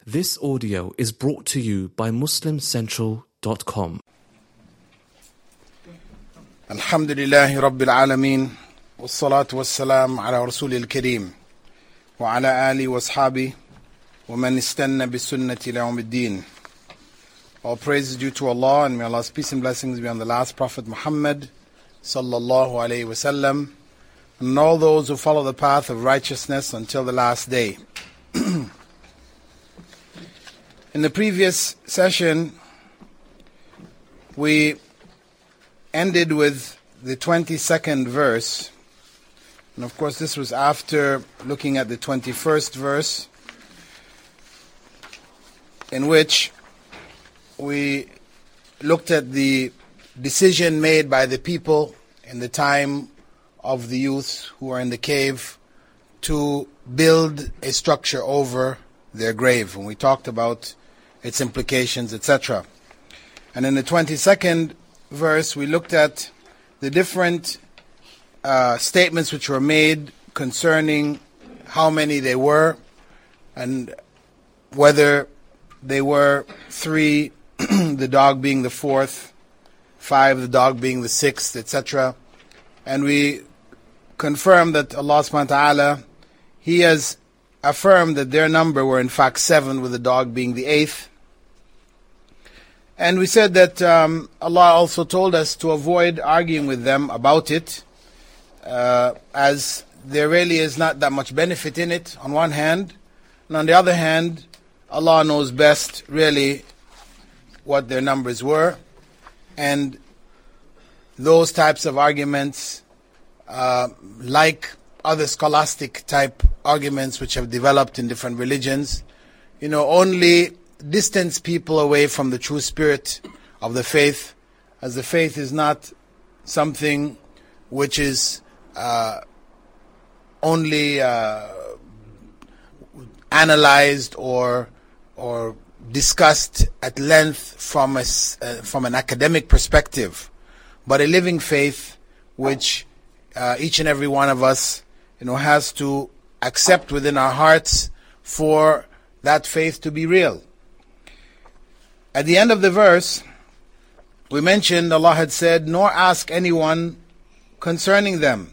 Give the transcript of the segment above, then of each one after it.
This audio is brought to you by MuslimCentral.com. Alhamdulillahi Rabbil Alameen, wassalatu wassalam ala Rasulil Kareem, wa ala ali wa ashabi, wa man istanna bi sunnati ila yawmiddin. All praise is due to Allah, and may Allah's peace and blessings be on the last Prophet Muhammad sallallahu alayhi wasallam, and all those who follow the path of righteousness until the last day. In the previous session, we ended with the 22nd verse, and of course this was after looking at the 21st verse, in which we looked at the decision made by the people in the time of the youth who were in the cave to build a structure over their grave, and we talked about its implications, etc. And in the 22nd verse, we looked at the different statements which were made concerning how many they were, and whether they were 3, the dog being the 4th, 5, the dog being the 6th, etc. And we confirmed that Allah subhanahu wa ta'ala, He has affirmed that their number were in fact 7, with the dog being the 8th. And we said that Allah also told us to avoid arguing with them about it, as there really is not that much benefit in it on one hand, and on the other hand, Allah knows best really what their numbers were, and those types of arguments, like other scholastic type arguments which have developed in different religions, only distance people away from the true spirit of the faith, as the faith is not something which is only analyzed or discussed at length from an academic perspective, but a living faith which each and every one of us has to accept within our hearts for that faith to be real. At the end of the verse, we mentioned Allah had said, "Nor ask anyone concerning them."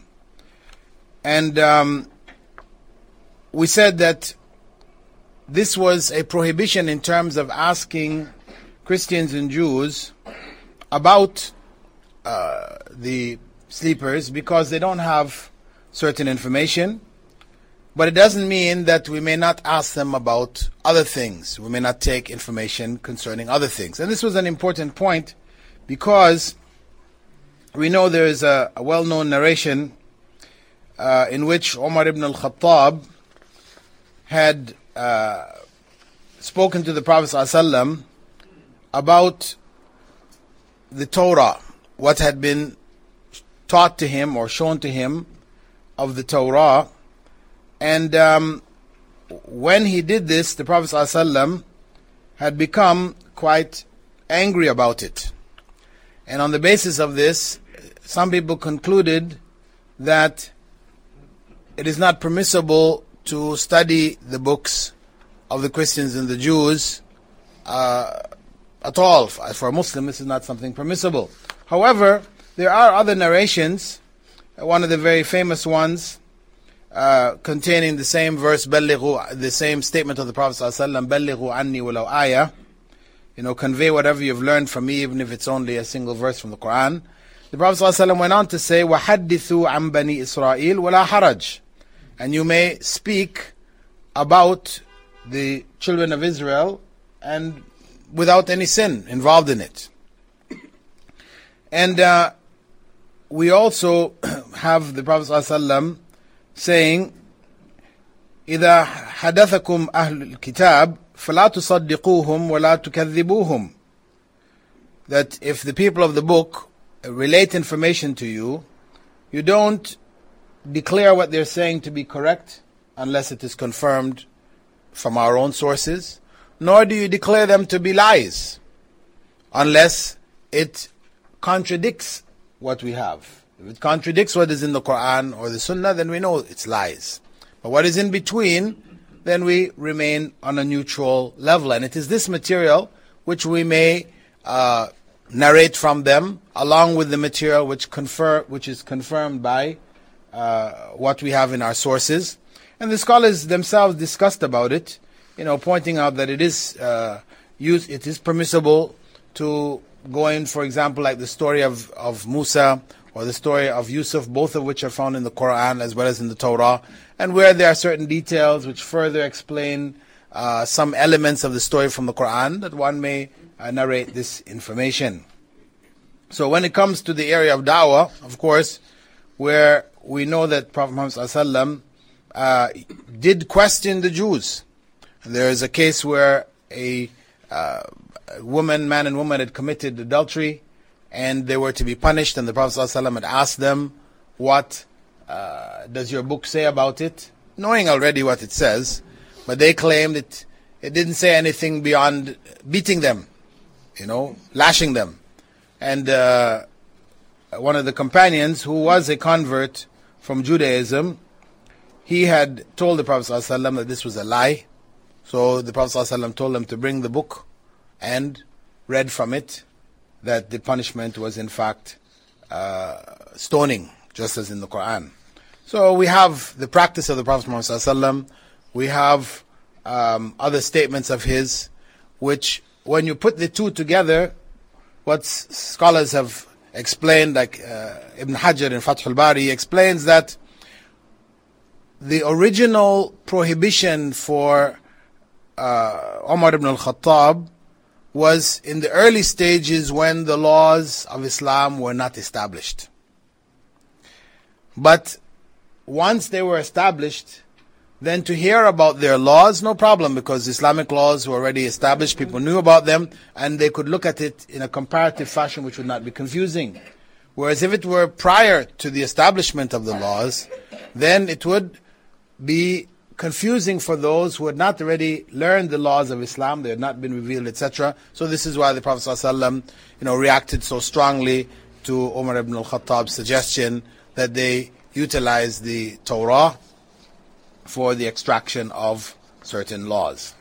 And we said that this was a prohibition in terms of asking Christians and Jews about the sleepers, because they don't have certain information. But it doesn't mean that we may not ask them about other things. We may not take information concerning other things. And this was an important point, because we know there is a well-known narration in which Umar ibn al-Khattab had spoken to the Prophet ﷺ about the Torah, what had been taught to him or shown to him of the Torah. And when he did this, the Prophet ﷺ had become quite angry about it. And on the basis of this, some people concluded that it is not permissible to study the books of the Christians and the Jews at all. For a Muslim, this is not something permissible. However, there are other narrations, one of the very famous ones, containing the same verse, the same statement of the Prophet ﷺ, بَلِّغُوا عَنِّي وَلَوْ آيَةً, convey whatever you've learned from me, even if it's only a single verse from the Quran. The Prophet ﷺ went on to say, وَحَدِّثُوا عَنْ بَنِي إِسْرَائِيلَ وَلَا حَرَجٍ, and you may speak about the children of Israel and without any sin involved in it. And we also have the Prophet ﷺ saying, إِذَا حَدَثَكُمْ أَهْلُ الْكِتَابِ فَلَا تُصَدِّقُوهُمْ وَلَا تُكَذِّبُوهُمْ, that if the people of the book relate information to you, you don't declare what they're saying to be correct unless it is confirmed from our own sources, nor do you declare them to be lies unless it contradicts what we have. If it contradicts what is in the Quran or the Sunnah, then we know it's lies. But what is in between, then we remain on a neutral level. And it is this material which we may narrate from them, along with the material which is confirmed by what we have in our sources. And the scholars themselves discussed about it, pointing out that it is permissible to go in, for example, like the story of Musa or the story of Yusuf, both of which are found in the Quran as well as in the Torah, and where there are certain details which further explain some elements of the story from the Quran, that one may narrate this information. So when it comes to the area of da'wah, of course, where we know that Prophet Muhammad ﷺ did question the Jews. And there is a case where a man and woman had committed adultery, and they were to be punished, and the Prophet ﷺ had asked them, what does your book say about it? Knowing already what it says, but they claimed it didn't say anything beyond beating them, lashing them. And one of the companions, who was a convert from Judaism, he had told the Prophet ﷺ that this was a lie. So the Prophet ﷺ told them to bring the book and read from it that the punishment was in fact stoning, just as in the Quran. So we have the practice of the Prophet Muhammad ﷺ. We have other statements of his, which when you put the two together, what scholars have explained, like Ibn Hajar in Fath al-Bari explains that the original prohibition for Umar ibn al-Khattab was in the early stages when the laws of Islam were not established. But once they were established, then to hear about their laws, no problem, because Islamic laws were already established, people knew about them, and they could look at it in a comparative fashion which would not be confusing. Whereas if it were prior to the establishment of the laws, then it would be confusing for those who had not already learned the laws of Islam, they had not been revealed, etc. So this is why the Prophet ﷺ, reacted so strongly to Umar ibn al-Khattab's suggestion that they utilize the Torah for the extraction of certain laws.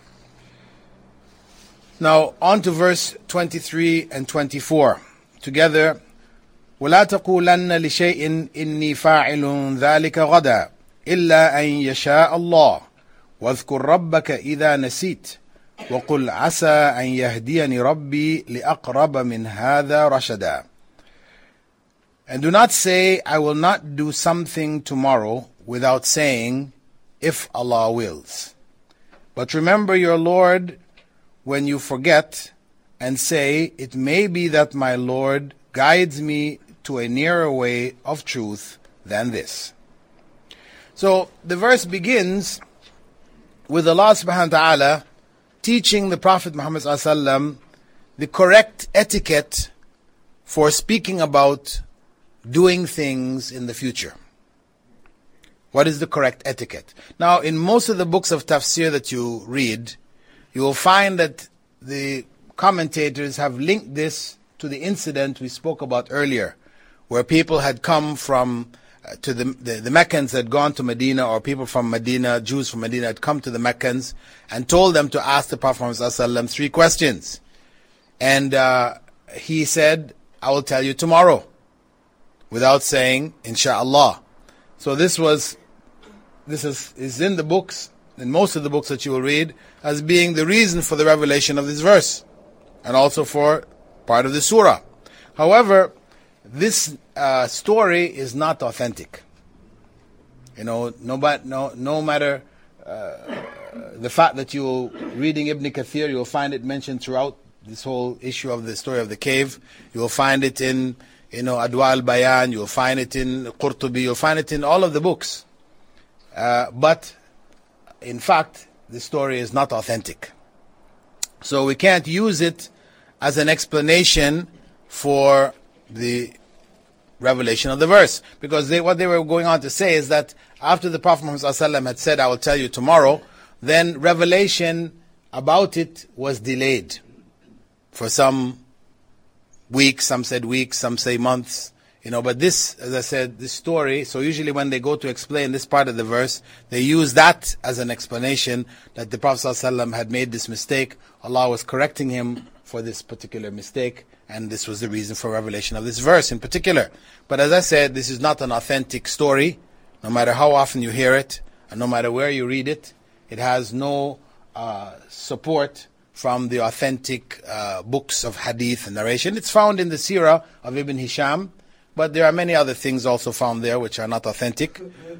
Now on to verse 23 and 24. Together, وَلَا تَقُولَنَّ لِشَيْءٍ إِنِّي فَاعِلٌ ذَلِكَ غَدًا إِلَّا أَن يَشَاءَ اللَّهُ وَاذْكُرْ رَبَّكَ إِذَا نَسِيتَ وَقُلْ عَسَىٰ أَن يَهْدِيَنِ رَبِّي لِأَقْرَبَ مِنْ هَذَا رَشَدًا. And do not say, I will not do something tomorrow, without saying, if Allah wills. But remember your Lord when you forget, and say, it may be that my Lord guides me to a nearer way of truth than this. So the verse begins with Allah subhanahu wa ta'ala teaching the Prophet Muhammad ﷺ the correct etiquette for speaking about doing things in the future. What is the correct etiquette? Now, in most of the books of tafsir that you read, you will find that the commentators have linked this to the incident we spoke about earlier, where people had come from to the Meccans had gone to Medina, or people from Medina, Jews from Medina had come to the Meccans and told them to ask the Prophet Muhammad ﷺ 3 questions. And he said, I will tell you tomorrow, without saying, Insha'Allah. So this is in the books, in most of the books that you will read, as being the reason for the revelation of this verse, and also for part of the surah. However, this story is not authentic. No matter the fact that you're reading Ibn Kathir, you'll find it mentioned throughout this whole issue of the story of the cave. You'll find it in Adwa al-Bayan, you'll find it in Qurtubi, you'll find it in all of the books. But in fact, the story is not authentic. So we can't use it as an explanation for the revelation of the verse. Because what they were going on to say is that after the Prophet Muhammad ﷺ had said, I will tell you tomorrow, then revelation about it was delayed for some weeks, some said weeks, some say months. But this, as I said, this story, so usually when they go to explain this part of the verse, they use that as an explanation that the Prophet ﷺ had made this mistake. Allah was correcting him for this particular mistake, and this was the reason for revelation of this verse in particular. But as I said, this is not an authentic story. No matter how often you hear it, and no matter where you read it, it has no support from the authentic books of hadith and narration. It's found in the seerah of Ibn Hisham, but there are many other things also found there which are not authentic.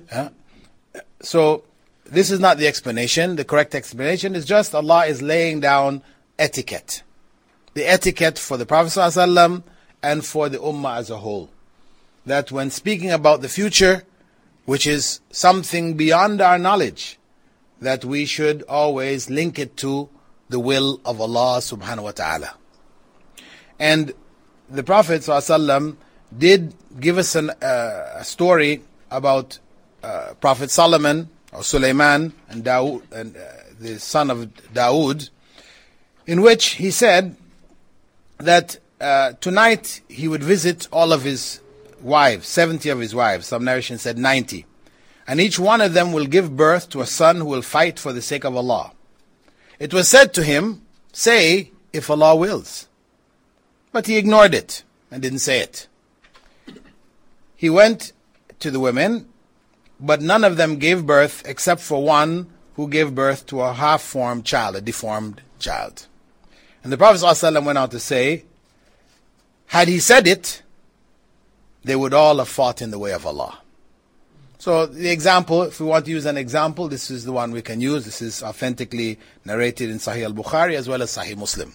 So this is not the explanation. The correct explanation is just Allah is laying down etiquette. The etiquette for the Prophet ﷺ and for the Ummah as a whole. That when speaking about the future, which is something beyond our knowledge, that we should always link it to the will of Allah subhanahu wa ta'ala. And the Prophet ﷺ did give us a story about Prophet Solomon or Sulaiman and Dawood, and the son of Dawood, in which he said that tonight he would visit all of his wives, 70 of his wives. Some narration said 90. And each one of them will give birth to a son who will fight for the sake of Allah. It was said to him, say, if Allah wills. But he ignored it and didn't say it. He went to the women, but none of them gave birth except for one who gave birth to a half-formed child, a deformed child. And the Prophet ﷺ went on to say, had he said it, they would all have fought in the way of Allah. So the example, if we want to use an example, this is the one we can use. This is authentically narrated in Sahih al-Bukhari as well as Sahih Muslim.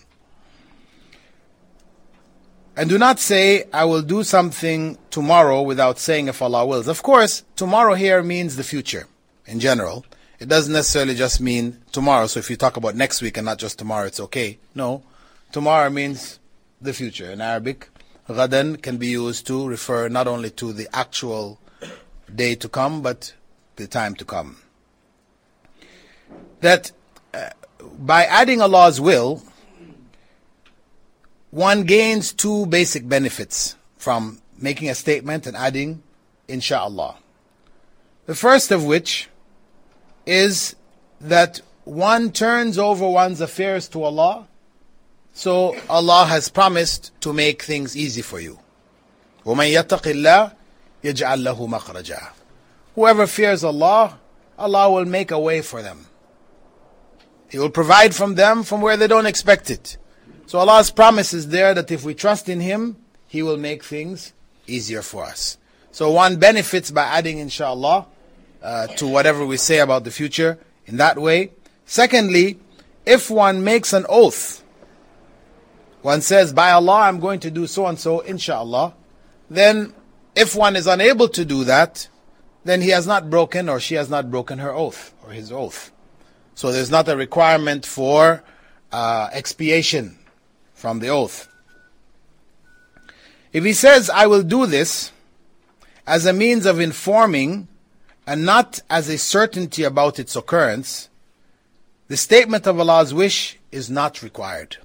And do not say, I will do something tomorrow without saying if Allah wills. Of course, tomorrow here means the future in general. It doesn't necessarily just mean tomorrow. So if you talk about next week and not just tomorrow, it's okay. No, tomorrow means the future. In Arabic, ghadan can be used to refer not only to the actual day to come, but the time to come. That by adding Allah's will, one gains two basic benefits from making a statement and adding insha'Allah. The first of which is that one turns over one's affairs to Allah, so Allah has promised to make things easy for you. وَمَنْ يَتَّقِ اللَّهِ يَجْعَلْ لَهُ مَخْرَجًا. Whoever fears Allah, Allah will make a way for them. He will provide from them from where they don't expect it. So Allah's promise is there that if we trust in Him, He will make things easier for us. So one benefits by adding insha'Allah to whatever we say about the future in that way. Secondly, if one makes an oath, one says, by Allah I'm going to do so and so, insha'Allah, then if one is unable to do that, then he has not broken or she has not broken her oath or his oath. So there's not a requirement for expiation from the oath. If he says, I will do this as a means of informing and not as a certainty about its occurrence, the statement of Allah's wish is not required.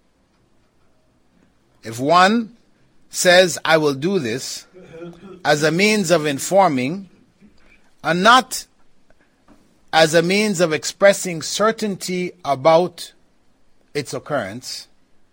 If one says, I will do this as a means of informing and not as a means of expressing certainty about its occurrence,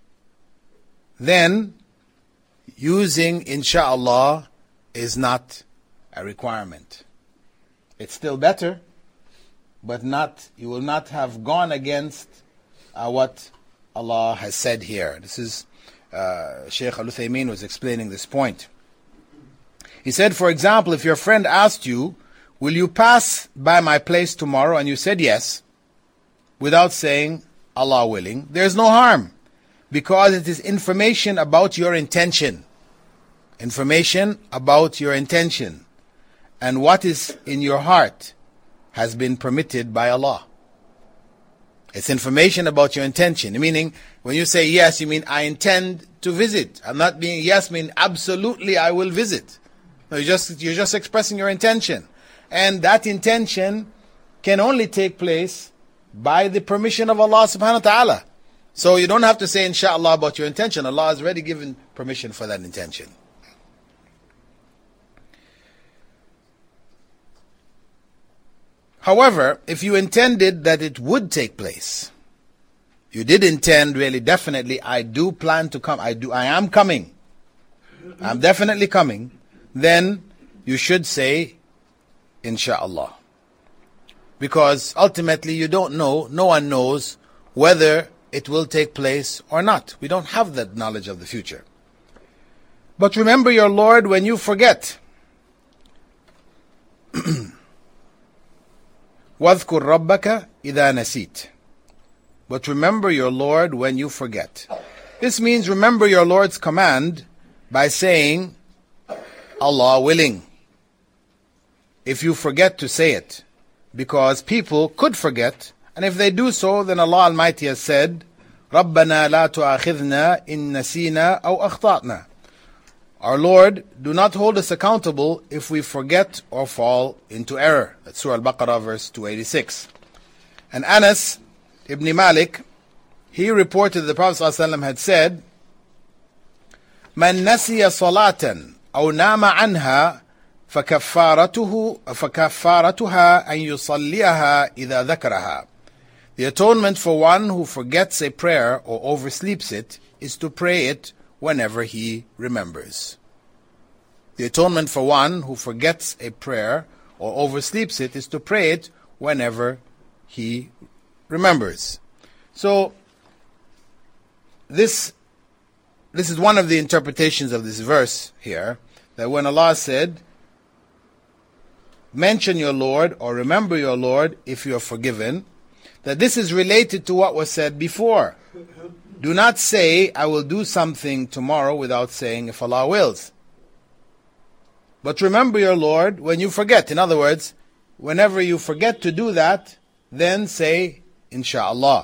then using insha'Allah is not a requirement. It's still better, but you will not have gone against what Allah has said here. This is Shaykh Al-Uthaymeen was explaining this point. He said, for example, if your friend asked you, will you pass by my place tomorrow? And you said yes, without saying Allah willing, there's no harm, because it is information about your intention. Information about your intention. And what is in your heart has been permitted by Allah. It's information about your intention. Meaning, when you say yes, you mean I intend to visit. I'm not being yes mean absolutely I will visit. No, you're just expressing your intention. And that intention can only take place by the permission of Allah subhanahu wa ta'ala. So you don't have to say insha'Allah about your intention. Allah has already given permission for that intention. However, if you intended that it would take place, you did intend really definitely, I do plan to come, I am coming, I'm definitely coming, then you should say, Insha'Allah. Because ultimately you don't know, no one knows whether it will take place or not. We don't have that knowledge of the future. But remember your Lord when you forget. وَاذْكُرْ رَبَّكَ إِذَا نَسِيتَ. But remember your Lord when you forget. This means remember your Lord's command by saying, Allah willing, if you forget to say it. Because people could forget, and if they do so, then Allah Almighty has said, رَبَّنَا لَا تُؤَاخِذْنَا إِن نَسِينَا أَوْ أَخْطَأْنَا. Our Lord, do not hold us accountable if we forget or fall into error. That's Surah Al-Baqarah, verse 286. And Anas ibn Malik, he reported the Prophet ﷺ had said, مَنْ نَسِيَ صَلَاةً أَوْ نَامَ عَنْهَا فكفارتها أن يصليها إذا ذكرها. The atonement for one who forgets a prayer or oversleeps it is to pray it whenever he remembers. The atonement for one who forgets a prayer or oversleeps it is to pray it whenever he remembers. So this is one of the interpretations of this verse here, that when Allah said, mention your Lord or remember your Lord if you are forgiven, that this is related to what was said before. Do not say, I will do something tomorrow without saying, if Allah wills. But remember your Lord when you forget. In other words, whenever you forget to do that, then say, Insha'Allah.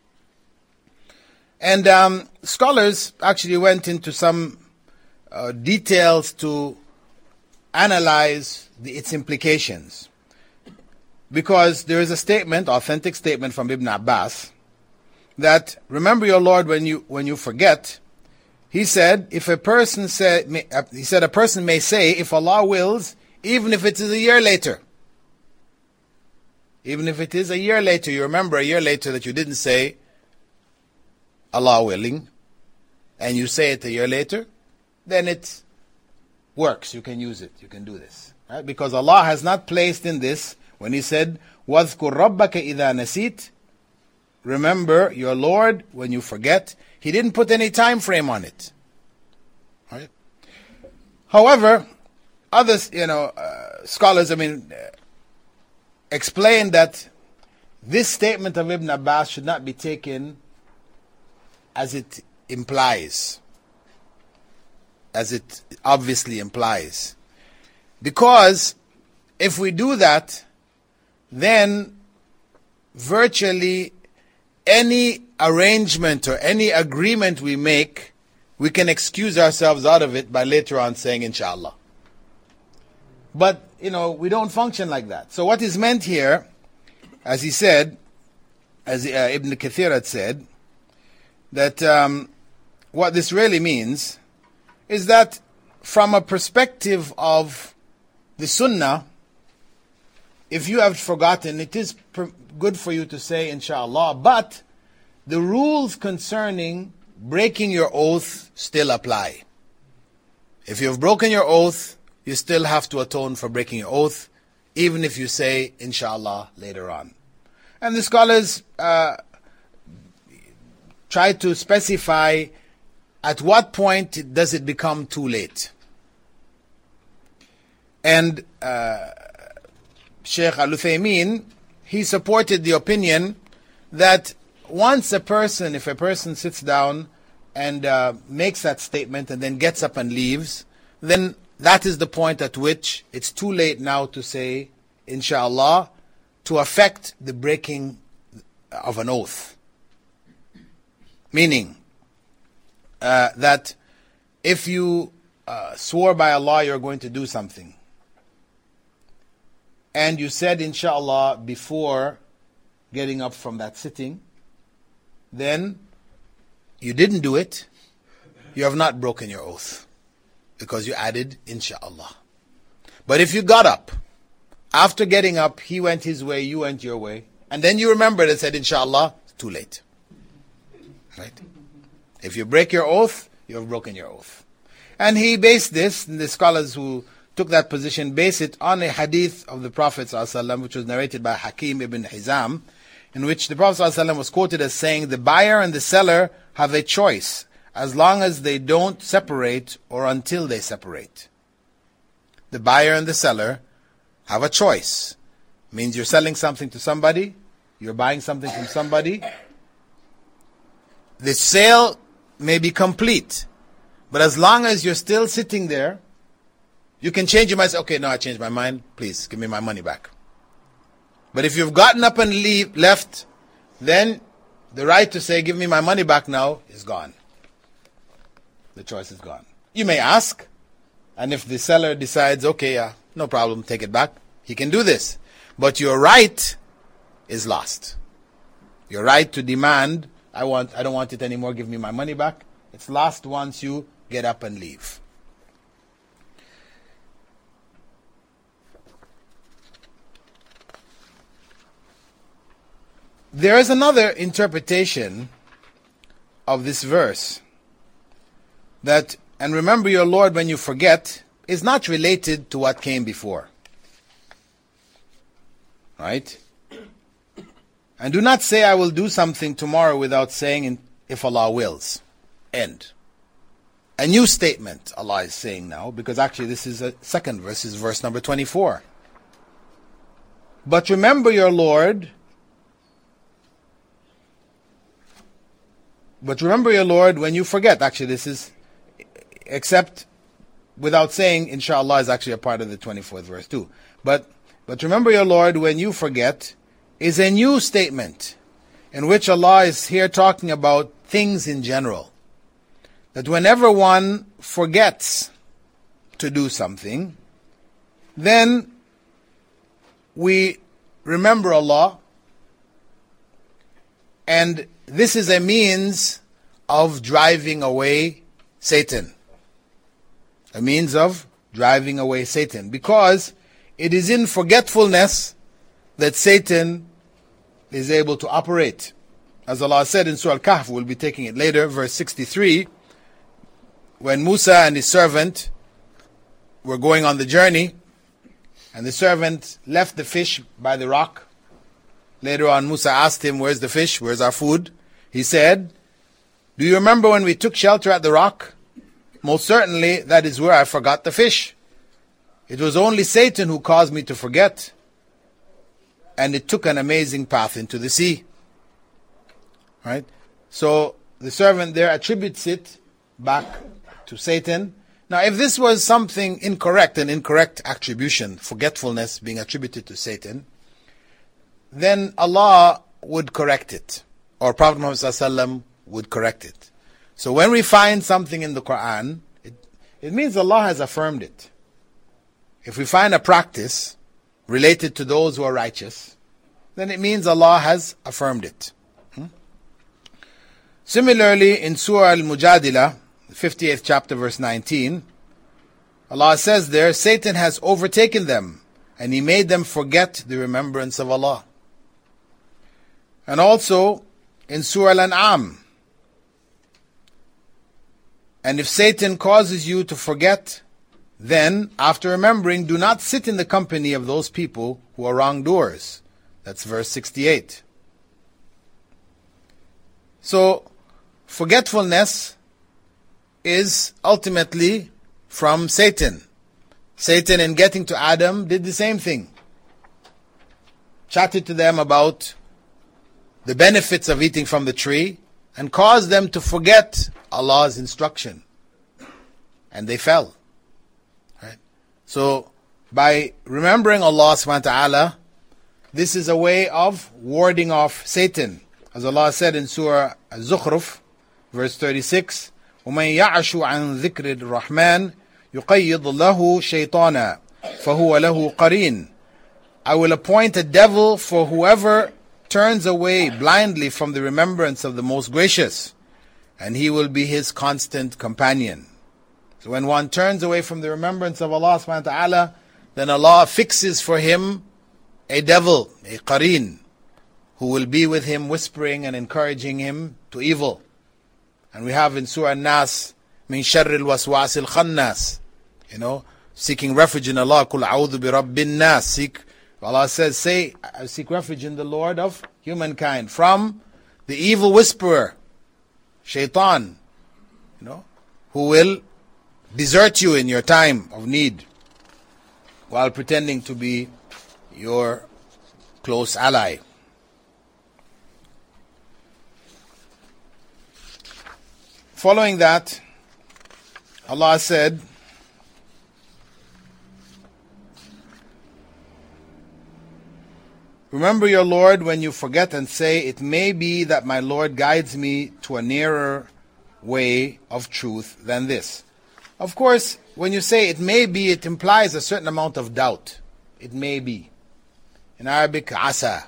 And scholars actually went into some details to analyze its implications. Because there is a statement, authentic statement from Ibn Abbas, that remember your Lord when you forget. He said, a person may say, if Allah wills, even if it is a year later. Even if it is a year later, you remember a year later that you didn't say, Allah willing, and you say it a year later, then it works. You can use it. You can do this. Right? Because Allah has not placed in this, when He said, وَاذْكُرْ رَبَّكَ إِذَا نَسِيتَ, remember your Lord when you forget. He didn't put any time frame on it. Right? However, others, scholars, explain that this statement of Ibn Abbas should not be taken as it implies, as it obviously implies. Because if we do that, then virtually any arrangement or any agreement we make, we can excuse ourselves out of it by later on saying Inshallah. But, we don't function like that. So what is meant here, as he said, as Ibn Kathir had said, that what this really means is that from a perspective of the Sunnah, if you have forgotten, it is good for you to say Inshallah, but the rules concerning breaking your oath still apply. If you have broken your oath, you still have to atone for breaking your oath, even if you say Inshallah later on. And the scholars try to specify at what point does it become too late. And Sheikh Al-Uthaymeen, he supported the opinion that once if a person sits down and makes that statement and then gets up and leaves, then that is the point at which it's too late now to say Inshallah to affect the breaking of an oath. Meaning that if you swore by Allah you're going to do something, and you said Inshallah before getting up from that sitting, then you didn't do it, you have not broken your oath, because you added Inshallah. But if you got up After getting up, he went his way, you went your way. And then you remembered and said, inshallah, it's too late. Right? If you break your oath, you have broken your oath. And he based this, and the scholars who took that position base it on a hadith of the Prophet ﷺ, which was narrated by Hakim ibn Hizam, in which the Prophet ﷺ was quoted as saying, the buyer and the seller have a choice, as long as they don't separate or until they separate. The buyer and the seller have a choice. Means you're selling something to somebody, you're buying something from somebody. The sale may be complete, but as long as you're still sitting there, you can change your mind. Say, okay, no, I changed my mind. Please give me my money back. But if you've gotten up and left, then the right to say, give me my money back now, is gone. The choice is gone. You may ask, and if the seller decides, okay, yeah, no problem, take it back, he can do this. But your right is lost. Your right to demand, I don't want it anymore, give me my money back, it's lost once you get up and leave. There is another interpretation of this verse that, and remember your Lord when you forget, is not related to what came before. Right? And do not say, I will do something tomorrow without saying, if Allah wills. End. A new statement Allah is saying now, because actually this is a second verse, this is verse number 24. But remember your Lord, when you forget. Actually, this is, except without saying, inshallah, is actually a part of the 24th verse too. But remember your Lord when you forget is a new statement in which Allah is here talking about things in general. That whenever one forgets to do something, then we remember Allah, and this is a means of driving away Satan. A means of driving away Satan. Because it is in forgetfulness that Satan is able to operate. As Allah said in Surah Al-Kahf, we'll be taking it later, verse 63, when Musa and his servant were going on the journey, and the servant left the fish by the rock. Later on, Musa asked him, where's the fish? Where's our food? He said, do you remember when we took shelter at the rock? Most certainly, that is where I forgot the fish. It was only Satan who caused me to forget, and it took an amazing path into the sea. Right? So, the servant there attributes it back to Satan. Now, if this was something incorrect, an incorrect attribution, forgetfulness being attributed to Satan, then Allah would correct it, or Prophet Muhammad ﷺ would correct it. So when we find something in the Quran, it means Allah has affirmed it. If we find a practice related to those who are righteous, then it means Allah has affirmed it. Similarly, in Surah Al-Mujadilah, the 58th chapter, verse 19, Allah says there, Satan has overtaken them, and he made them forget the remembrance of Allah. And also, in Surah Al-An'am, and if Satan causes you to forget, then, after remembering, do not sit in the company of those people who are wrongdoers. That's verse 68. So, forgetfulness is ultimately from Satan. Satan, in getting to Adam, did the same thing. Chatted to them about the benefits of eating from the tree, and caused them to forget Allah's instruction. And they fell. Right? So, by remembering Allah subhanahu wa ta'ala, this is a way of warding off Satan. As Allah said in Surah Al-Zukhruf, verse 36, وَمَنْ يَعْشُ عَنْ ذِكْرِ الرَّحْمَنِ يُقَيِّضْ لَهُ شَيْطَانًا فَهُوَ لَهُ قَرِينٌ. I will appoint a devil for whoever turns away blindly from the remembrance of the Most Gracious, and he will be his constant companion. So when one turns away from the remembrance of Allah subhanahu wa ta'ala, then Allah fixes for him a devil, a qareen, who will be with him whispering and encouraging him to evil. And we have in Surah An-Nas, min sharri al-waswas al-khannas, seeking refuge in Allah. Qul a'udhu bi rabbin nas. Allah says, say, I seek refuge in the Lord of humankind from the evil whisperer, shaitan, who will desert you in your time of need while pretending to be your close ally. Following that, Allah said, remember your Lord when you forget and say, it may be that my Lord guides me to a nearer way of truth than this. Of course, when you say it may be, it implies a certain amount of doubt. It may be. In Arabic, asa.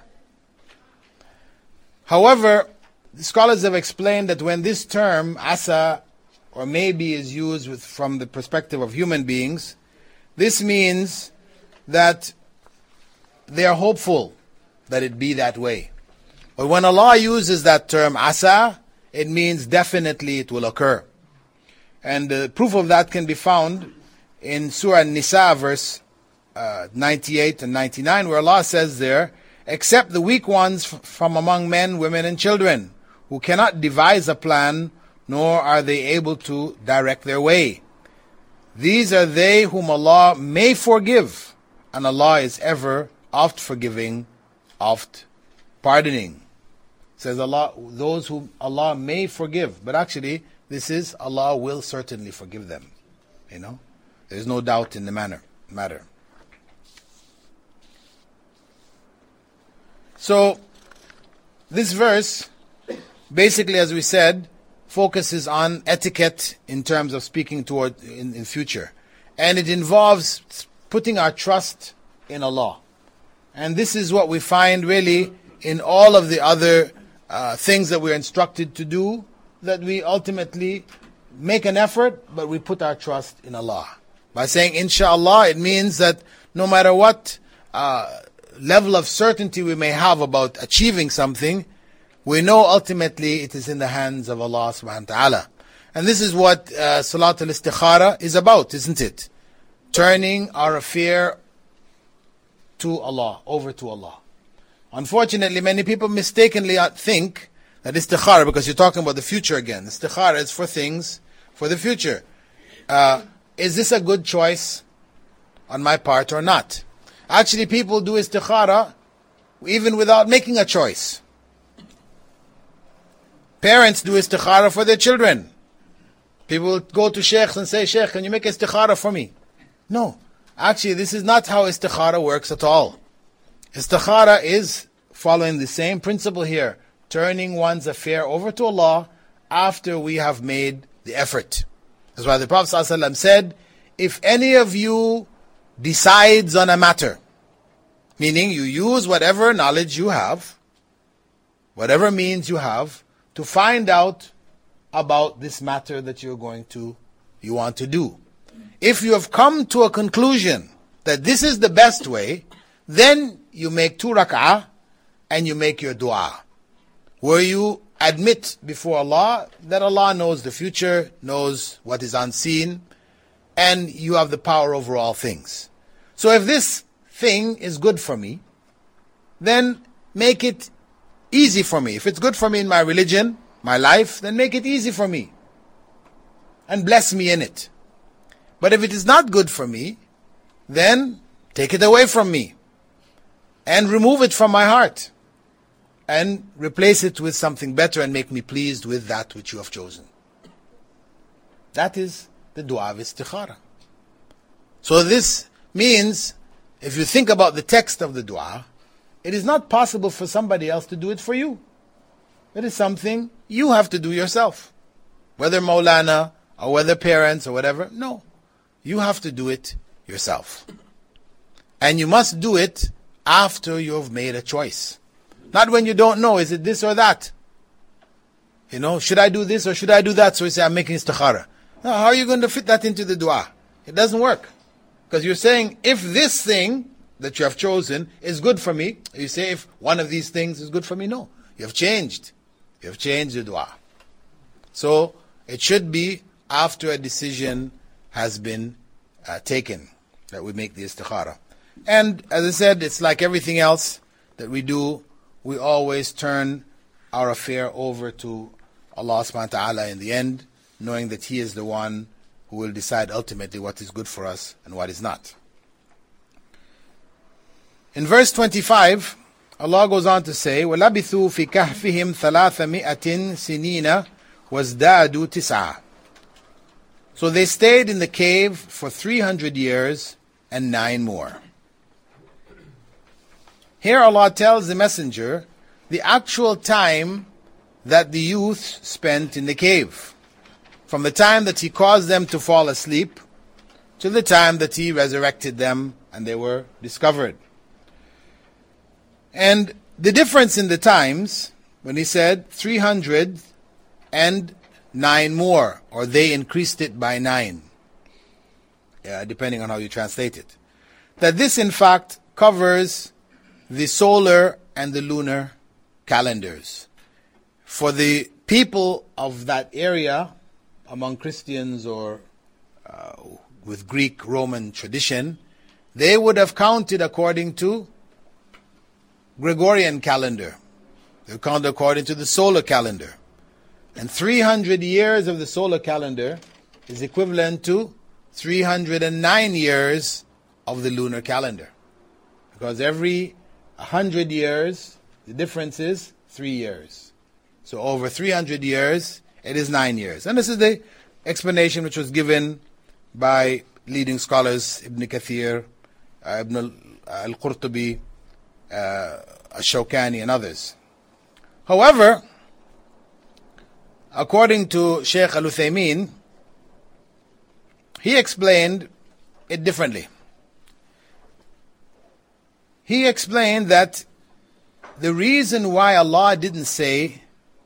However, the scholars have explained that when this term, asa, or maybe, is used from the perspective of human beings, this means that they are hopeful that it be that way. But when Allah uses that term, asa, it means definitely it will occur. And the proof of that can be found in Surah An-Nisa, verse 98 and 99, where Allah says there, except the weak ones from among men, women, and children, who cannot devise a plan, nor are they able to direct their way. These are they whom Allah may forgive, and Allah is ever oft forgiving, oft pardoning. Says Allah, those whom Allah may forgive. But actually, this is Allah will certainly forgive them. There's no doubt in the matter. So, this verse, basically, as we said, focuses on etiquette in terms of speaking toward in future. And it involves putting our trust in Allah. And this is what we find really in all of the other things that we're instructed to do, that we ultimately make an effort, but we put our trust in Allah. By saying inshallah, it means that no matter what level of certainty we may have about achieving something, we know ultimately it is in the hands of Allah subhanahu wa ta'ala. And this is what Salat al-Istikhara is about, isn't it? Turning our affair to Allah, over to Allah. Unfortunately, many people mistakenly think that istikhara, because you're talking about the future again, istikhara is for things for the future. Is this a good choice on my part or not? Actually, people do istikhara even without making a choice. Parents do istikhara for their children. People go to sheikhs and say, Sheikh, can you make istikhara for me? No. Actually, this is not how istikhara works at all. Istikhara is following the same principle here, turning one's affair over to Allah after we have made the effort. That's why the Prophet ﷺ said, if any of you decides on a matter, meaning you use whatever knowledge you have, whatever means you have, to find out about this matter that you want to do. If you have come to a conclusion that this is the best way, then you make 2 rak'ah and you make your dua, where you admit before Allah that Allah knows the future, knows what is unseen, and you have the power over all things. So if this thing is good for me, then make it easy for me. If it's good for me in my religion, my life, then make it easy for me and bless me in it. But if it is not good for me, then take it away from me and remove it from my heart and replace it with something better and make me pleased with that which you have chosen. That is the dua of istikhara. So this means, if you think about the text of the dua, it is not possible for somebody else to do it for you. It is something you have to do yourself. Whether Maulana or whether parents or whatever, no. You have to do it yourself. And you must do it after you have made a choice. Not when you don't know, is it this or that? Should I do this or should I do that? So you say, I'm making istikhara. Now, how are you going to fit that into the dua? It doesn't work. Because you're saying, if this thing that you have chosen is good for me, you say, if one of these things is good for me, no. You have changed. You have changed the dua. So, it should be after a decision has been taken that we make the istikhara. And as I said, it's like everything else that we do, we always turn our affair over to Allah subhanahu wa ta'ala in the end, knowing that He is the one who will decide ultimately what is good for us and what is not. In verse 25, Allah goes on to say, وَلَبِثُوا فِي كَهْفِهِمْ 300 سِنِينَ وَازْدَادُوا تِسْعًا. So they stayed in the cave for 300 years and 9 more. Here Allah tells the messenger the actual time that the youth spent in the cave, from the time that he caused them to fall asleep to the time that he resurrected them and they were discovered. And the difference in the times, when he said 300 and 9 more, or they increased it by 9, depending on how you translate it, that this in fact covers the solar and the lunar calendars. For the people of that area, among Christians or with Greek Roman tradition, they would have counted according to Gregorian calendar. They count according to the solar calendar. And 300 years of the solar calendar is equivalent to 309 years of the lunar calendar. Because every 100 years, the difference is 3 years. So over 300 years, it is 9 years. And this is the explanation which was given by leading scholars, Ibn Kathir, Ibn al-Qurtubi, al-Shawkani and others. However, according to Shaykh al-Uthaymeen, he explained it differently. He explained that the reason why Allah didn't say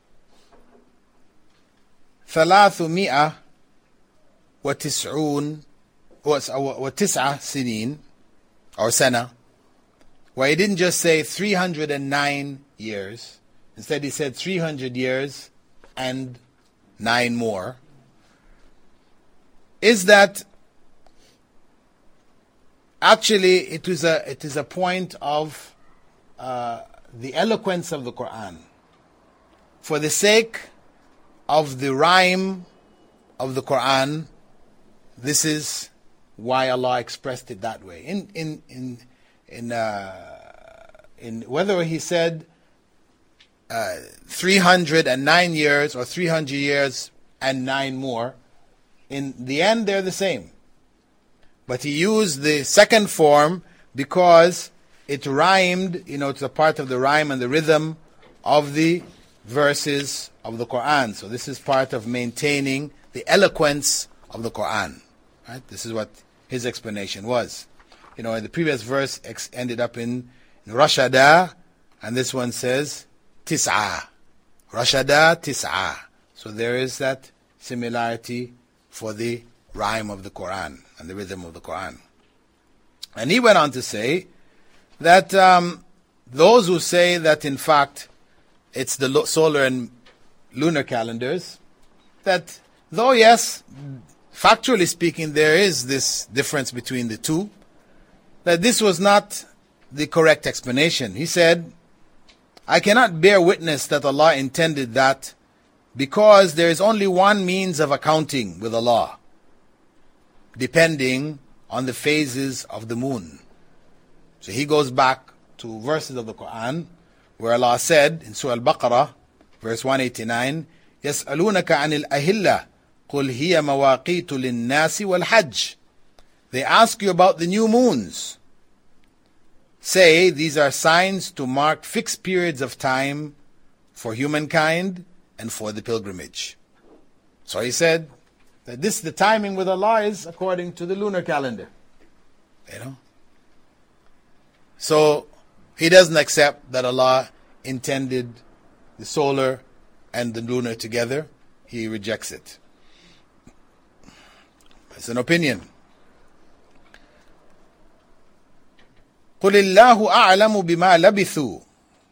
300 وتسع سنين or sana, why he didn't just say 309 years, instead he said 300 years and 9 more, is that actually it is a point of the eloquence of the Quran. For the sake of the rhyme of the Quran, this is why Allah expressed it that way. In whether he said 309 years or 300 years and 9 more, in the end they're the same. But he used the second form because it rhymed, it's a part of the rhyme and the rhythm of the verses of the Quran. So this is part of maintaining the eloquence of the Quran. Right? This is what his explanation was. In the previous verse ended up in Rashada, and this one says Tis'a. Rashada, Tis'a. So there is that similarity for the rhyme of the Quran and the rhythm of the Quran. And he went on to say that those who say that in fact it's the solar and lunar calendars, that though yes, factually speaking there is this difference between the two, that this was not the correct explanation. He said, I cannot bear witness that Allah intended that, because there is only one means of accounting with Allah, depending on the phases of the moon. So he goes back to verses of the Quran where Allah said in Surah Al-Baqarah, verse 189, يَسْأَلُونَكَ عَنِ الْأَهِلَّةِ قُلْ هِيَ مَوَاقِيتُ لِلنَّاسِ وَالْحَجِّ. They ask you about the new moons. Say, these are signs to mark fixed periods of time for humankind and for the pilgrimage. So he said that the timing with Allah is according to the lunar calendar. So he doesn't accept that Allah intended the solar and the lunar together. He rejects it. It's an opinion. قُلِ اللَّهُ أَعْلَمُ بِمَا لَبِثُوا.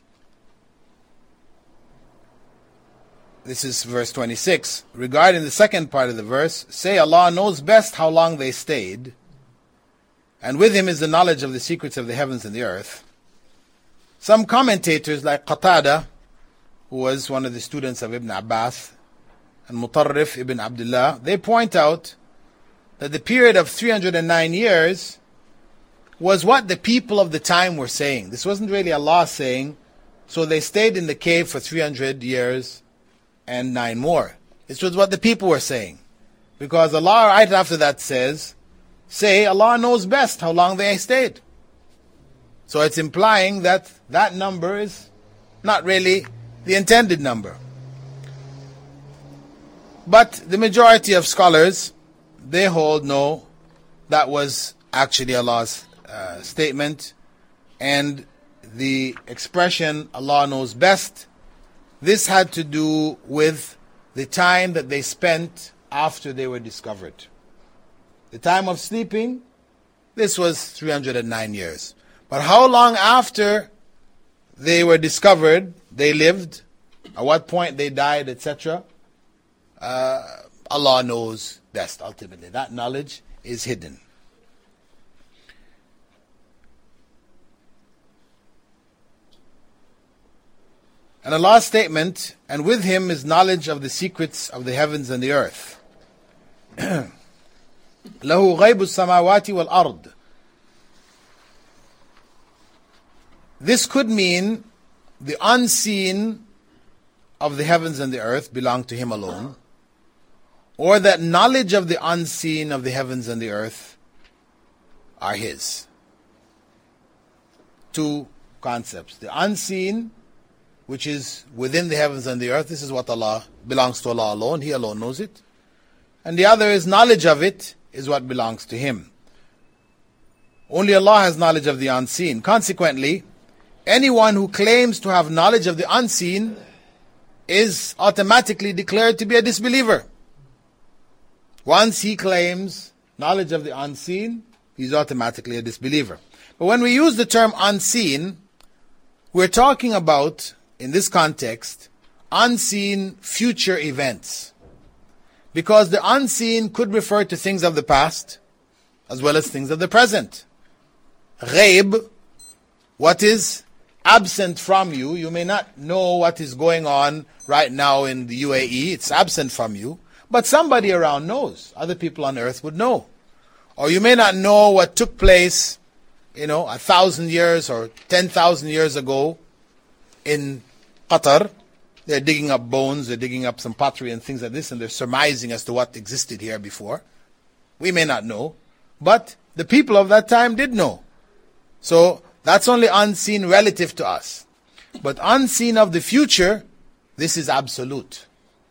This is verse 26. Regarding the second part of the verse, say Allah knows best how long they stayed, and with Him is the knowledge of the secrets of the heavens and the earth. Some commentators like Qatada, who was one of the students of Ibn Abbas, and Mutarrif ibn Abdullah, they point out that the period of 309 years was what the people of the time were saying. This wasn't really Allah saying, so they stayed in the cave for 300 years and 9 more. This was what the people were saying. Because Allah right after that says, say Allah knows best how long they stayed. So it's implying that that number is not really the intended number. But the majority of scholars, they hold no, that was actually Allah's statement. And the expression Allah knows best, this had to do with the time that they spent after they were discovered. The time of sleeping, this was 309 years. But how long after they were discovered, they lived, at what point they died, etc., Allah knows best ultimately. That knowledge is hidden. And Allah's statement, and with Him is knowledge of the secrets of the heavens and the earth. لَهُ غَيْبُ السَّمَاوَاتِ وَالْأَرْضِ. This could mean the unseen of the heavens and the earth belong to Him alone, or that knowledge of the unseen of the heavens and the earth are His. Two concepts. The unseen, which is within the heavens and the earth, this is what Allah belongs to Allah alone, He alone knows it. And the other is knowledge of it is what belongs to Him. Only Allah has knowledge of the unseen. Consequently, anyone who claims to have knowledge of the unseen is automatically declared to be a disbeliever. Once he claims knowledge of the unseen, he's automatically a disbeliever. But when we use the term unseen, we're talking about, in this context, unseen future events. Because the unseen could refer to things of the past, as well as things of the present. Ghaib, what is absent from you. You may not know what is going on right now in the UAE. It's absent from you. But somebody around knows. Other people on earth would know. Or you may not know what took place, 1,000 years or 10,000 years ago in Qatar. They're digging up bones, they're digging up some pottery and things like this, and they're surmising as to what existed here before. We may not know. But the people of that time did know. So that's only unseen relative to us. But unseen of the future, this is absolute.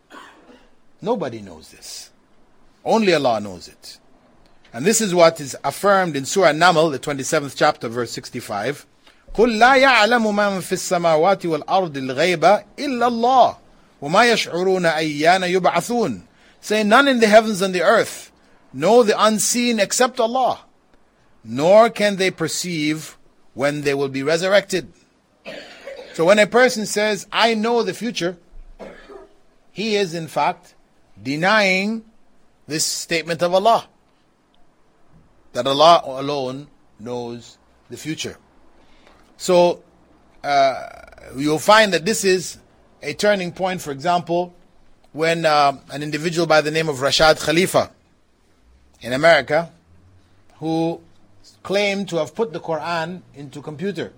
Nobody knows this. Only Allah knows it. And this is what is affirmed in Surah Naml, the 27th chapter, verse 65. قُلْ لَا يَعْلَمُ مَنْ فِي السَّمَاوَاتِ وَالْأَرْضِ الْغَيْبَ إِلَّا اللَّهُ وَمَا يَشْعُرُونَ أَيَّانَ يُبْعَثُونَ. Say, none in the heavens and the earth know the unseen except Allah, nor can they perceive when they will be resurrected. So when a person says, I know the future, he is in fact denying this statement of Allah, that Allah alone knows the future. So you'll find that this is a turning point, for example, when an individual by the name of Rashad Khalifa in America, who claimed to have put the Quran into computer,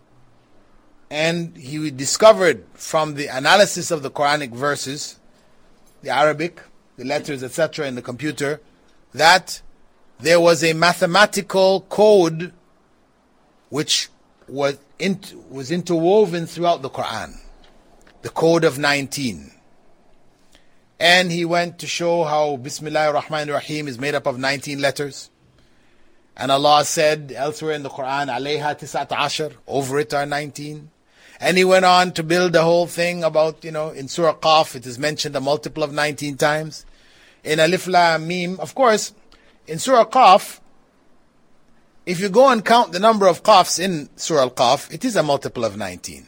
and he discovered from the analysis of the Quranic verses, the Arabic, the letters, etc. in the computer, that there was a mathematical code which was interwoven throughout the Quran, the code of 19. And he went to show how Bismillahir Rahmanir Rahim is made up of 19 letters. And Allah said elsewhere in the Quran, Alayha Tisat Ashar, over it are 19. And he went on to build the whole thing about, in Surah Qaf, it is mentioned a multiple of 19 times. In Alif Lam Mim, of course, in Surah Qaf, if you go and count the number of qafs in Surah Al-Qaf, it is a multiple of 19.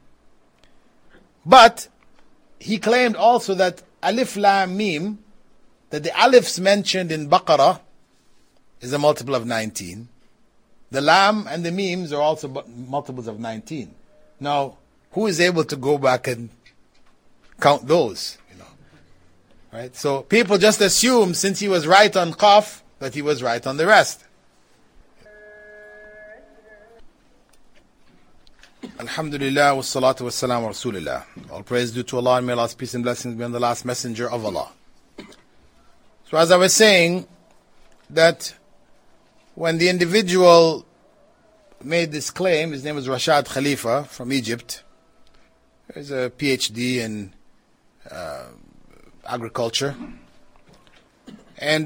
But he claimed also that Alif Lam Mim, that the alifs mentioned in Baqarah is a multiple of 19. The Lam and the Memes are also multiples of 19. Now, who is able to go back and count those? Right? So people just assume since he was right on Qaf, that he was right on the rest. Alhamdulillah, wassalatu wassalamu rasulillah. All praise due to Allah, and may Allah's peace and blessings be on the last messenger of Allah. So as I was saying, that when the individual made this claim, his name was Rashad Khalifa from Egypt. He's a PhD in agriculture. And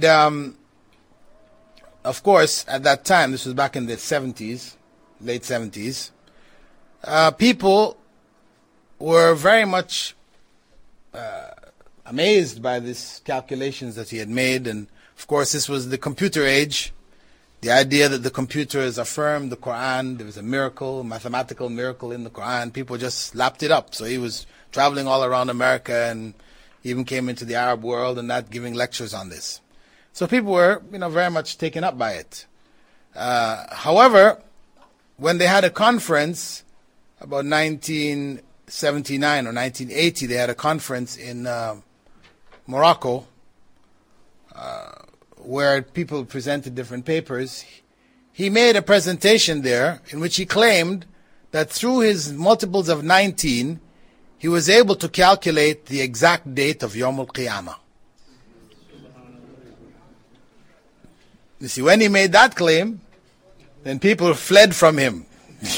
of course, at that time, this was back in the 70s, late 70s, people were very much amazed by these calculations that he had made. And of course, this was the computer age. The idea that the computer has affirmed the Quran, there was a miracle, mathematical miracle in the Quran, people just lapped it up. So he was traveling all around America and even came into the Arab world and not giving lectures on this. So people were, very much taken up by it. However, when they had a conference about 1979 or 1980, they had a conference in Morocco, where people presented different papers. He made a presentation there in which he claimed that through his multiples of 19, he was able to calculate the exact date of Yawm al-Qiyamah. You see, when he made that claim, then people fled from him.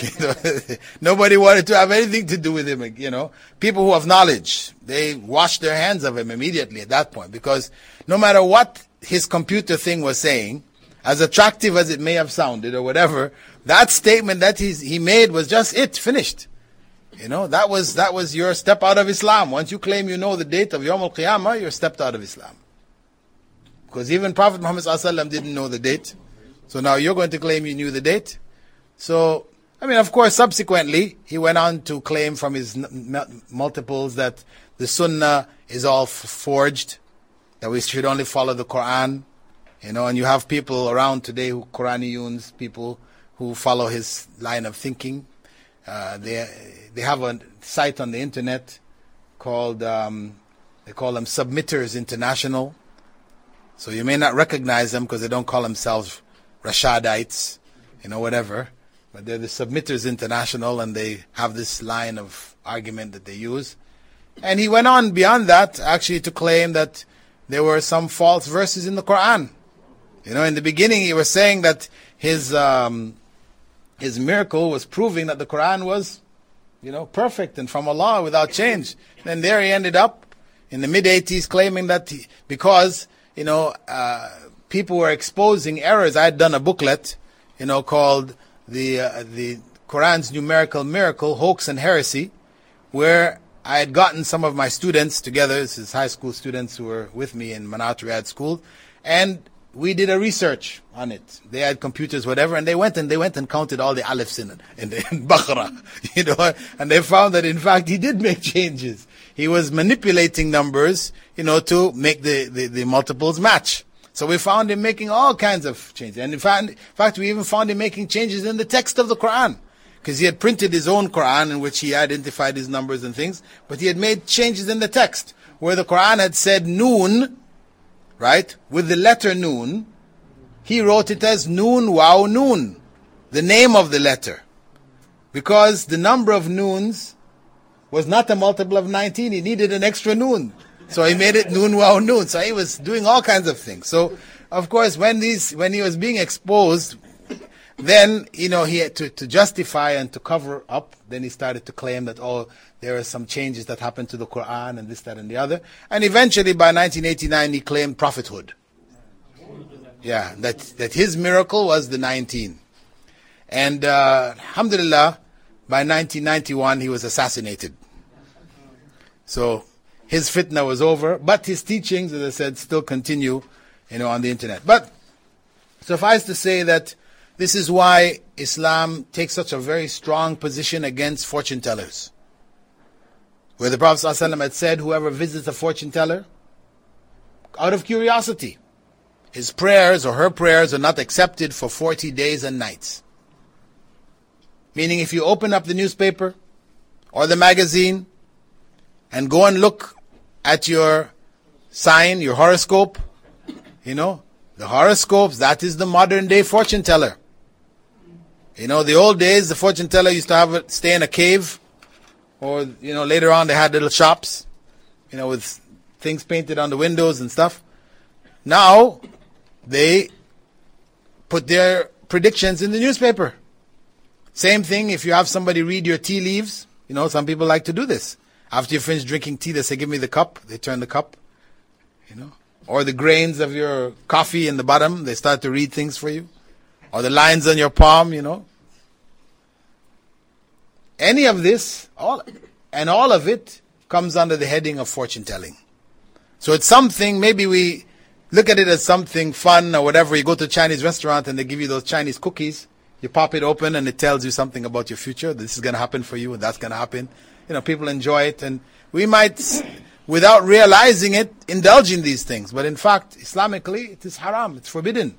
Nobody wanted to have anything to do with him, People who have knowledge, they washed their hands of him immediately at that point, because no matter what his computer thing was saying, as attractive as it may have sounded or whatever, that statement that he made was just it, finished. That was your step out of Islam. Once you claim you know the date of Yawm al-Qiyamah, you're stepped out of Islam. Because even Prophet Muhammad ﷺ didn't know the date. So now you're going to claim you knew the date. So, of course, subsequently, he went on to claim from his multiples that the Sunnah is all forged, that we should only follow the Quran, and you have people around today who Quraniyuns, people who follow his line of thinking. They have a site on the internet called, they call them Submitters International. So you may not recognize them because they don't call themselves Rashadites, whatever. But they're the Submitters International, and they have this line of argument that they use. And he went on beyond that, actually, to claim that there were some false verses in the Quran. In the beginning he was saying that his miracle was proving that the Quran was, perfect and from Allah without change. Then there he ended up in the mid-80s claiming that because, people were exposing errors. I had done a booklet, called the Quran's Numerical Miracle, Hoax and Heresy, where I had gotten some of my students together. This is high school students who were with me in Manat Riyadh School, and we did a research on it. They had computers, whatever, and they went and counted all the alifs in Baqarah, and they found that in fact he did make changes. He was manipulating numbers, to make the multiples match. So we found him making all kinds of changes. And in fact, we even found him making changes in the text of the Quran. Because he had printed his own Quran in which he identified his numbers and things. But he had made changes in the text. Where the Quran had said Noon, right, with the letter Noon, he wrote it as Noon Waw Noon, the name of the letter. Because the number of noons was not a multiple of 19. He needed an extra noon. So he made it Noon Waw Noon. So he was doing all kinds of things. So, of course, when he was being exposed, then, he had to justify and to cover up, then he started to claim that, there are some changes that happened to the Quran and this, that, and the other. And eventually, by 1989, he claimed prophethood. Yeah, that his miracle was the 19. And, alhamdulillah, by 1991, he was assassinated. So, his fitna was over, but his teachings, as I said, still continue, on the internet. But suffice to say that This is why Islam takes such a very strong position against fortune tellers. Where the Prophet ﷺ had said, whoever visits a fortune teller, out of curiosity, his prayers or her prayers are not accepted for 40 days and nights. Meaning if you open up the newspaper or the magazine and go and look at your sign, your horoscope, the horoscopes, that is the modern day fortune teller. The old days, the fortune teller used to stay in a cave, or, later on they had little shops, with things painted on the windows and stuff. Now, they put their predictions in the newspaper. Same thing if you have somebody read your tea leaves. Some people like to do this. After you finish drinking tea, they say, give me the cup. They turn the cup, Or the grains of your coffee in the bottom, they start to read things for you. Or the lines on your palm, Any of this, all of it comes under the heading of fortune telling. So it's something, maybe we look at it as something fun or whatever. You go to a Chinese restaurant and they give you those Chinese cookies. You pop it open and it tells you something about your future. This is going to happen for you and that's going to happen. People enjoy it. And we might, without realizing it, indulge in these things. But in fact, Islamically, it is haram. It's forbidden.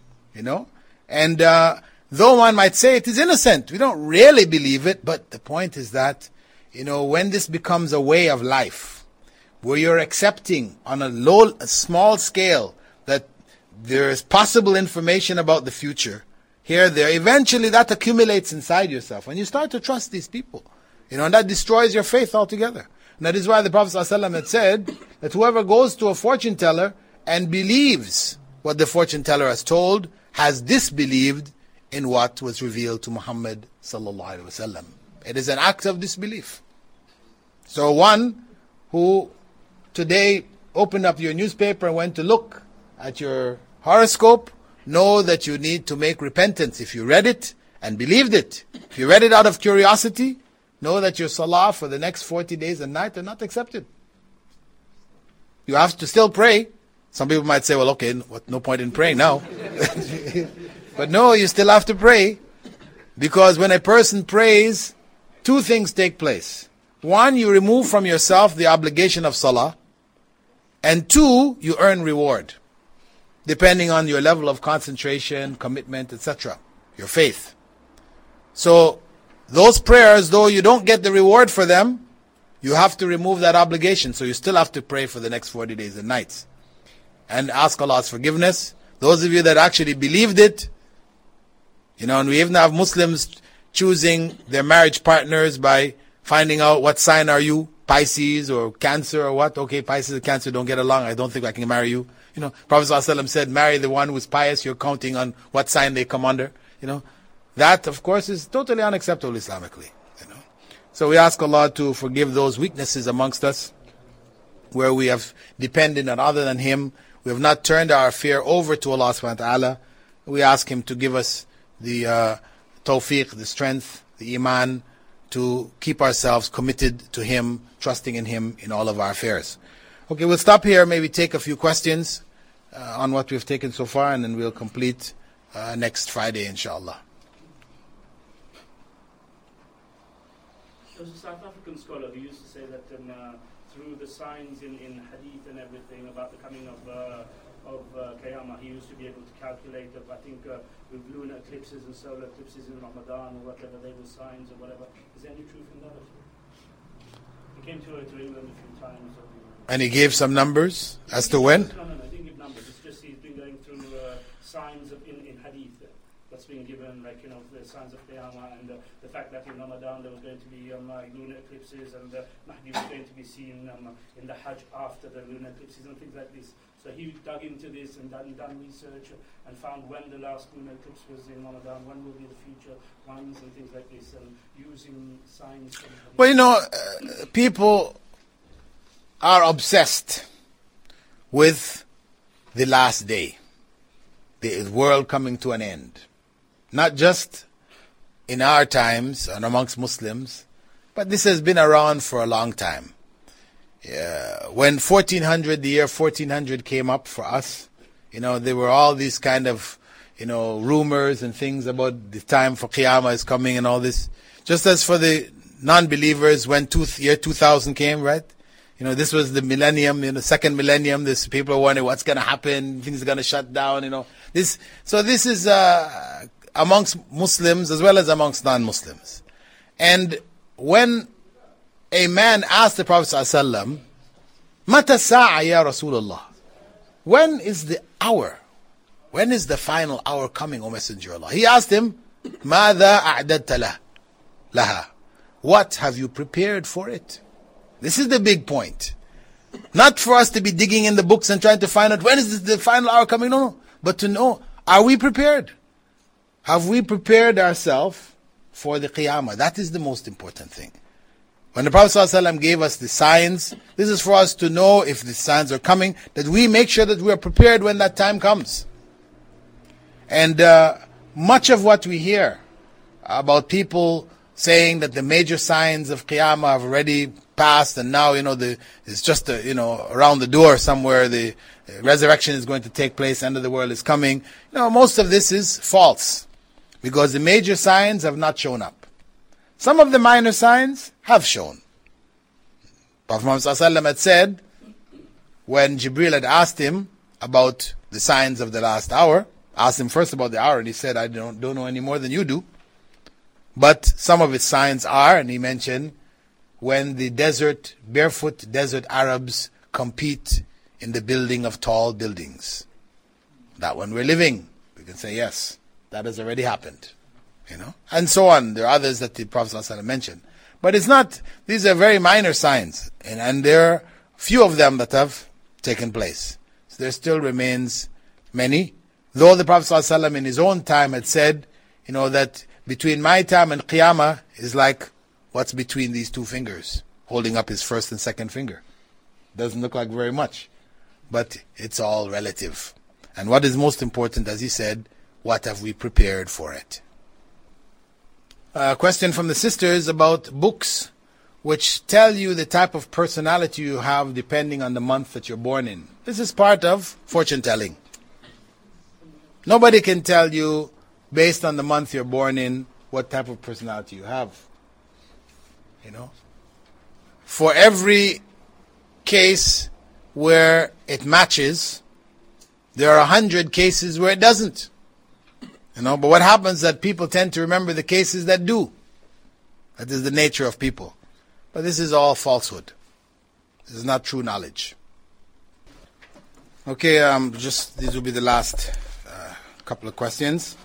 And though one might say it is innocent, we don't really believe it. But the point is that, when this becomes a way of life, where you're accepting on a small scale that there is possible information about the future, here, there, eventually that accumulates inside yourself. And you start to trust these people. And that destroys your faith altogether. And that is why the Prophet ﷺ had said that whoever goes to a fortune teller and believes what the fortune teller has told, has disbelieved in what was revealed to Muhammad sallallahu alaihi wasallam. It is an act of disbelief. So one who today opened up your newspaper and went to look at your horoscope, know that you need to make repentance. If you read it and believed it, if you read it out of curiosity, know that your salah for the next 40 days and night are not accepted. You have to still pray. Some people might say, well, okay, no point in praying now. But no, you still have to pray. Because when a person prays, two things take place. One, you remove from yourself the obligation of salah. And two, you earn reward. Depending on your level of concentration, commitment, etc. Your faith. So, those prayers, though you don't get the reward for them, you have to remove that obligation. So you still have to pray for the next 40 days and nights. And ask Allah's forgiveness. Those of you that actually believed it, and we even have Muslims choosing their marriage partners by finding out what sign are you, Pisces or Cancer or what. Okay, Pisces and Cancer don't get along. I don't think I can marry you. Prophet ﷺ said, marry the one who is pious. You're counting on what sign they come under. That, of course, is totally unacceptable Islamically. So we ask Allah to forgive those weaknesses amongst us, where we have depended on other than Him. We have not turned our fear over to Allah subhanahu wa ta'ala. We ask Him to give us the tawfiq, the strength, the iman, to keep ourselves committed to Him, trusting in Him in all of our affairs. Okay, we'll stop here, maybe take a few questions on what we've taken so far, and then we'll complete next Friday, inshallah. There's a South African scholar who used to say that through the signs in hadith and everything about the coming of Qiyamah, he used to be able to calculate, I think, with lunar eclipses and solar eclipses in Ramadan or whatever, they were signs or whatever. Is there any truth in that? He came to England a few times. And he gave some numbers as to when? No, he didn't give numbers. It's just he's been going through signs in hadith that's been given, the signs of Qiyamah, and the fact that in Ramadan there was going to be lunar eclipses, and Mahdi was going to be seen in the Hajj after the lunar eclipses and things like this. So he dug into this and done research and found when the last lunar eclipse was in Ramadan, when will be the future ones and things like this, and using signs. Well, people are obsessed with the last day, the world coming to an end. Not just in our times and amongst Muslims, but this has been around for a long time. When the year 1400 came up for us, there were all these kind of, rumors and things about the time for Qiyamah is coming and all this. Just as for the non-believers, when year 2000 came, right? This was the millennium, second millennium. This people are wondering what's going to happen. Things are going to shut down. This is amongst Muslims as well as amongst non-Muslims. And when a man asked the Prophet ﷺ, "Mata sa'a ya Rasulullah?" When is the hour? When is the final hour coming, O Messenger of Allah? He asked him, "Mada a'dadta laha?" What have you prepared for it? This is the big point. Not for us to be digging in the books and trying to find out when is the final hour coming. No. But to know, are we prepared? Have we prepared ourselves for the Qiyamah? That is the most important thing. When the Prophet ﷺ gave us the signs, this is for us to know if the signs are coming, that we make sure that we are prepared when that time comes. And much of what we hear about people saying that the major signs of Qiyamah have already passed and now, it's just, around the door somewhere, the resurrection is going to take place, end of the world is coming. Most of this is false because the major signs have not shown up. Some of the minor signs have shown. Prophet Muhammad ﷺ had said, when Jibreel had asked him about the signs of the last hour, asked him first about the hour, and he said, I don't know any more than you do. But some of its signs are, and he mentioned, when the barefoot desert Arabs compete in the building of tall buildings. That when we're living, we can say, yes, that has already happened. And so on. There are others that the Prophet ﷺ mentioned. But it's not, these are very minor signs. And there are few of them that have taken place. So there still remains many. Though the Prophet ﷺ in his own time had said, that between my time and Qiyamah is like what's between these two fingers, holding up his first and second finger. Doesn't look like very much, but it's all relative. And what is most important, as he said, what have we prepared for it? A question from the sisters about books which tell you the type of personality you have depending on the month that you're born in. This is part of fortune telling. Nobody can tell you based on the month you're born in what type of personality you have. For every case where it matches, there are 100 cases where it doesn't. But what happens is that people tend to remember the cases that do. That is the nature of people. But this is all falsehood. This is not true knowledge. Okay, these will be the last couple of questions.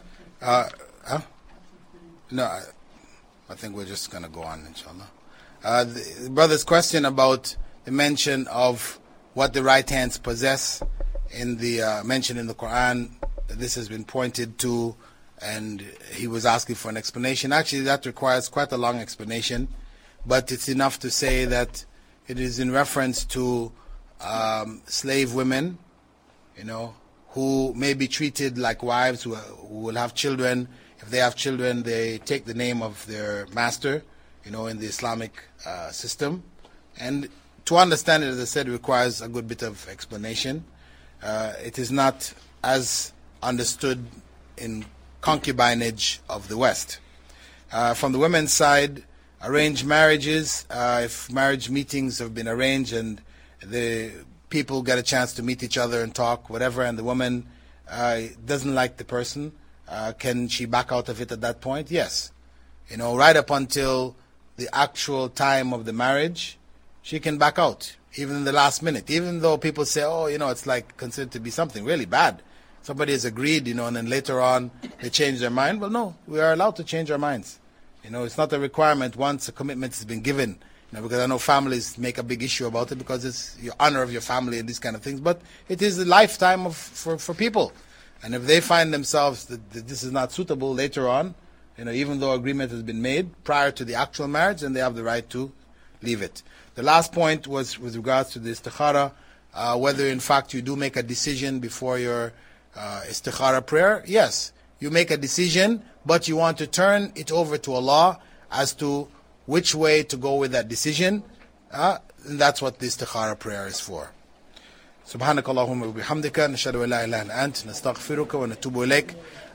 No, I think we're just going to go on, inshallah. The brother's question about the mention of what the right hands possess in the mention in the Quran. This has been pointed to, and he was asking for an explanation. Actually, that requires quite a long explanation, but it's enough to say that it is in reference to slave women, who may be treated like wives who will have children. If they have children, they take the name of their master, in the Islamic system. And to understand it, as I said, requires a good bit of explanation. It is not as understood in concubinage of the West. From the women's side, arranged marriages, if marriage meetings have been arranged and the people get a chance to meet each other and talk, whatever, and the woman doesn't like the person, can she back out of it at that point? Yes. Right up until the actual time of the marriage, she can back out, even in the last minute. Even though people say, it's like considered to be something really bad. Somebody has agreed, and then later on they change their mind. Well, no, we are allowed to change our minds. It's not a requirement once a commitment has been given. Because I know families make a big issue about it because it's your honor of your family and these kind of things. But it is a lifetime for people. And if they find themselves that this is not suitable later on, even though agreement has been made prior to the actual marriage, then they have the right to leave it. The last point was with regards to the istikhara, whether in fact you do make a decision before your istikhara prayer. Yes, you make a decision, but you want to turn it over to Allah as to which way to go with that decision. And that's what the istikhara prayer is for. سبحانك اللهم وبحمدك نشهد أن لا إله إلا أنت نستغفرك ونتوب إليك